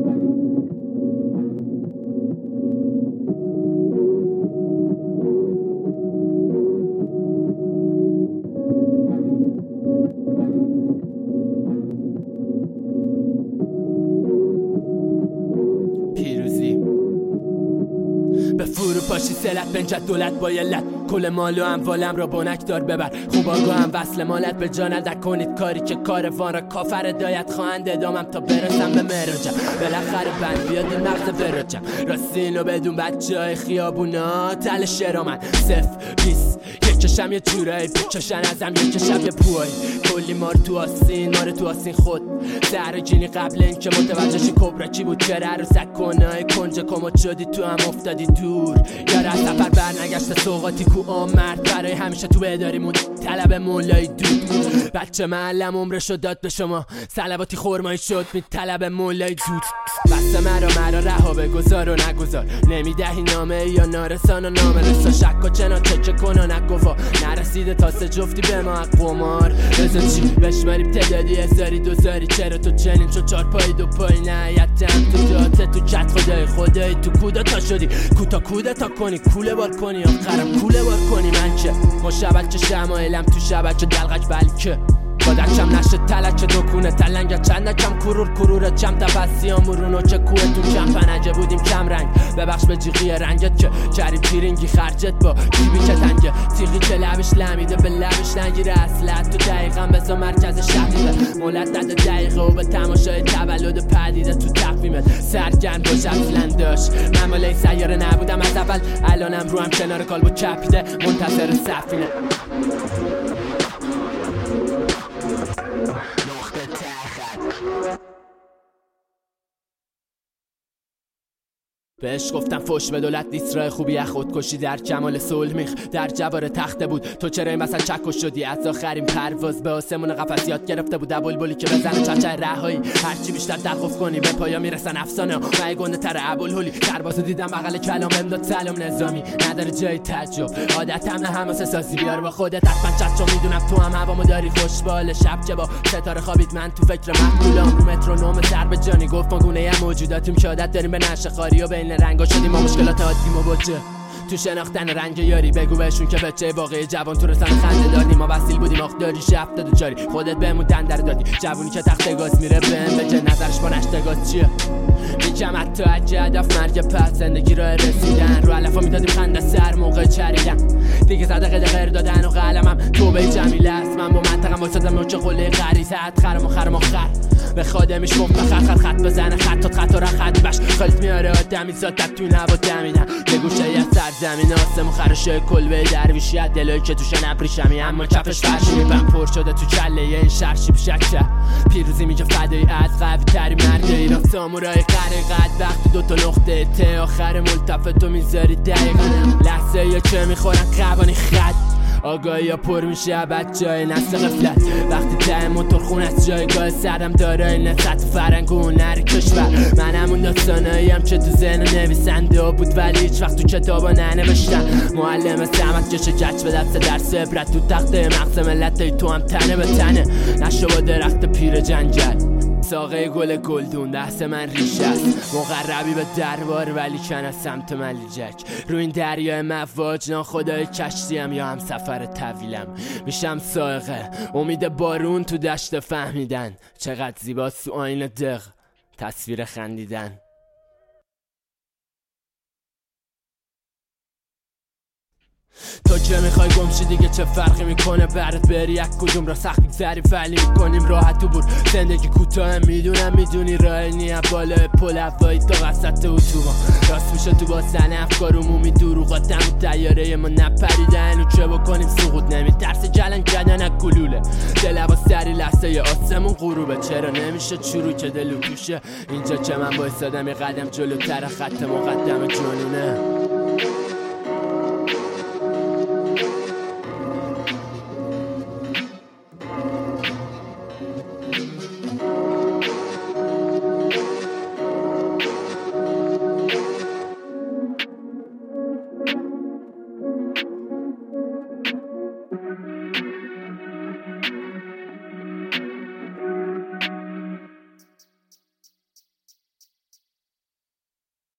به فروپاشی سلت بنجد دولت با یلت کل مال و اموالم را بانک دار ببر خوب آگاه هم وصل مالت به جانت کنید کاری که کاروان را کافر دایت خواهند ادامم تا برسم به مراجم بالاخره بند بیاد این مغز براجم راستینو بدون بچه های خیابونا تل شرامن صف بیس یکشم یه جورایی بکشن ازم یکشم یه پوهایی کلی مار تو آسین خود در جینی قبل این که متوجهشی کبرا چی بود چرا عروسک کنای کنج کمد شدی تو هم افتادی دور یار از سفر برنگشت سوقاتی کو مرد برای همیشه تو اداری موند طلب مولای دود بچه معلم عمرشو داد به شما صلواتی خورمایی شد می طلب مولای دود بسته مرا رها بگذار و نگذار نمیدهی نامه یا نارسان و نامه رسا شک و چنا تکه کن و نگفا نرسیده تا سه جفتی به ما قمار بزن چی بشماریم تعدادی هزاری دوزاری چرا تو چنین چون 4 پای 2 پای نهایتم تو جاته تو چت خدای تو کودتا شدی کودتا کنی کوله بار کنی آخرم کوله بار کنی من که مشبکه شمایلم تو شبکه دلغک بلکه بادکشم نشه تلکه دکونه تلنگه چندکم کرور چم تفسیام مرونو چه کوه تو کم پنجه بودیم کم رنگ ببخش به جیغی رنگت که چریب تیرینگی خرجت با جیبی که تنگه تیغی که لبش لمیده به لبش نگیره اصلت تو دقیقا بزا مرکز شهریده مولت نده دقیقه و به تماشای تولد پدیده تو تقویمت سرگرم باش اصلا داشت من مالای سیاره نبودم از اول الانم رو هم کنار کالبو چپیده منتظر سفینه بهش گفتم فوش به دولت نیست راه خوبی از خودکشی در کمال صلح میخ در جوار تخته بود تو چرا این مثلا چکش شدی از آخرین پرواز به آسمون قفس یاد گرفته بود بلبلی که بزنه چچه رهایی هرچی بیشتر دلخوف کنی به پایا میرسن افسانه و گنده تر ابوالهولی سربازو دیدم بغل کلام امداد سلام نظامی نداره جای تعجب عادتم حماسه سازی بیار با خودت حتما چچو میدونم تو هم هوامو داری خوشبال شب که با ستاره خوابید من تو فکر مقبولام رو مترونوم ضرب جانی گفت ما گونه موجوداتیم که عادت داریم به نشه خاری و بین رنگا شدیم ما مشکلات عادیم و بچه تو شناختن رنگ یاری بگو بهشون که بچه واقعی جوان تو رسان خنده داری ما وسیل بودیم آخ داری شفت دو چاری خودت بهمون تندر دادی جوونی که تخت گاز میره بهم بچه نظرش با نشته گاز چیه میگم حتی اگه هدف مرگ پس زندگی راه رسیدن رو علفا میدادیم خنده سر موقع چریدن دیگه صدقه غیر دادن و قلمم توبه جمیله است من با منطقم واسدم نوچه قله غریزه خرم و خر به خادمش گفت خط بزنه خط و خط بش خلط میاره آدمی زادت تو نبا دمیدن یه گوشه یه سرزمین آسمون خرشه کلبه درویشیت دلایی که توشه نپریشمی اما کفش فرشی میبن پر شده تو کله یه این شرشی بشکشه پیروزی میگه فدایی از قوی تری مرد ایران سامورای قد وقتی دوتا نقطه ته آخر ملتفه تو میذاری دقیقا لحظه یا چه میخورن قوانی خد آگاهی ها پر میشه بعد جای نسل غفلت وقتی ته موتور خون از جایگاه سرم داره نسط فرنگ و هنر کشور من همون داستاناییم که تو ذهن نویسنده ها بود ولی هیچ وقت تو کتابا ننوشتم معلم زحمت کشه جچ به دست درس عبرت تو تخته مغز ملت تو هم تنه به تنه نشو با درخت پیر جنگل ساقه گلدون دست من ریشه است مقربی به دربار ولی کن از سمت ملیجک رو این دریای مواج ناخدای کشتیم یا هم سفر طویلم میشم سائقه امید بارون تو دشت فهمیدن چقدر زیباست تو آینه دق تصویر خندیدن تو چه میخوای گمشی دیگه چه فرقی میکنه برات بری یک کدوم را سخت میگذری ولی میکنیم راحت تو بور زندگی کوتاه میدونم میدونی راه نیم بالا پل هوایی تا وسط اتوبان راست میشه تو با سن افکار عمومی دروغاتم و تیاره ما نپریدن و چه بکنیم سقوط نمیترسه جلن کردن از گلوله دل هوا سری لحظه ی آسمون غروبه چرا نمیشه چروک دلو توشه اینجا که من بایستادم یه قدم جلوتر خط مقدم جنونه